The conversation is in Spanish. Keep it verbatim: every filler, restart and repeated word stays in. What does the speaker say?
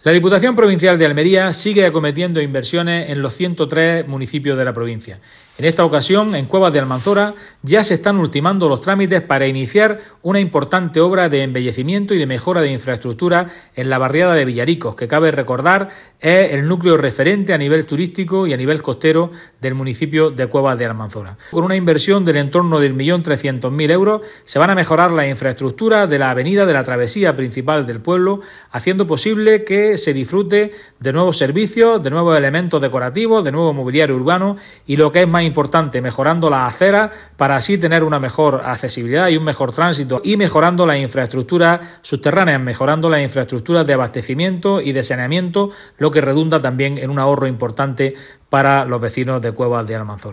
La Diputación Provincial de Almería sigue acometiendo inversiones en los ciento tres municipios de la provincia. En esta ocasión, en Cuevas de Almanzora, ya se están ultimando los trámites para iniciar una importante obra de embellecimiento y de mejora de infraestructura en la barriada de Villaricos, que cabe recordar es el núcleo referente a nivel turístico y a nivel costero del municipio de Cuevas de Almanzora. Con una inversión del entorno del un millón trescientos mil euros, se van a mejorar la infraestructura de la avenida de la travesía principal del pueblo, haciendo posible que se disfrute de nuevos servicios, de nuevos elementos decorativos, de nuevo mobiliario urbano y, lo que es más importante, mejorando las aceras para así tener una mejor accesibilidad y un mejor tránsito, y mejorando las infraestructuras subterráneas, mejorando las infraestructuras de abastecimiento y de saneamiento, lo que redunda también en un ahorro importante para los vecinos de Cuevas de Almanzora.